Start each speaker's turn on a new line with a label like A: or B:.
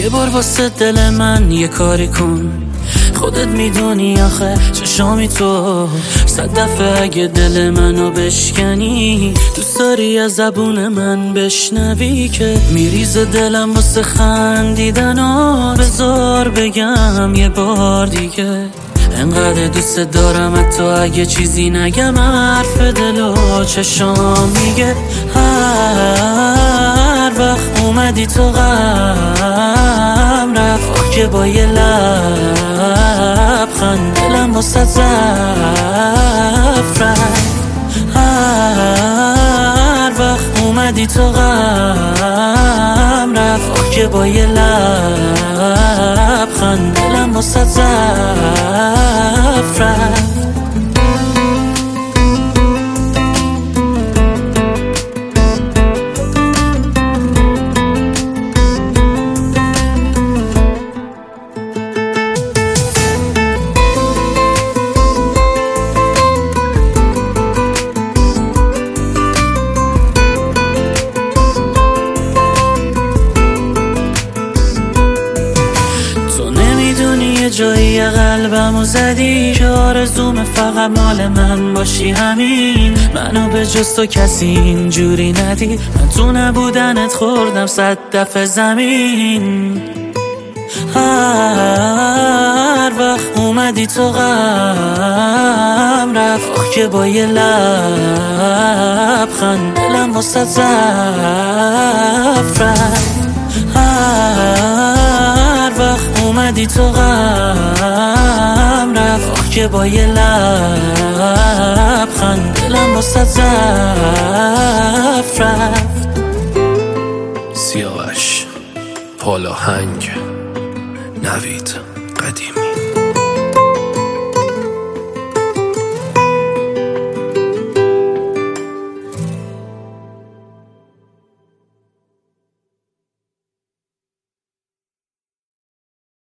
A: یه بار واسه دل من یه کاری کن، خودت میدونی آخه چشامی تو 100 دفعه اگه دل منو بشکنی دوست داری از زبون من بشنوی که میریزه دلم واسه خندیدن و بذار بگم یه بار دیگه انقدر دوست دارم حتی اگه چیزی نگم حرف دل و چشام میگه هر وقت اومدی تو غم رفت که با یه لبخند دلم واسه زفت رفت هر وقت اومدی تو غم رفت که با یه لبخند دلم واسه زفت رفت جایی قلبمو زدی که آرزوم فقط مال من باشی، همین منو به جز تو کسی اینجوری ندید. من تو نبودنت خوردم 100 دفعه زمین. هر وقت اومدی تو غم رفت که با یه لبخند دلم واسه زفت رفت هر وقت اومدی تو غم رفت که با یه لبخند دلم واسه زفت رفت.
B: سیاوش پالاهنگ نوید قدیم.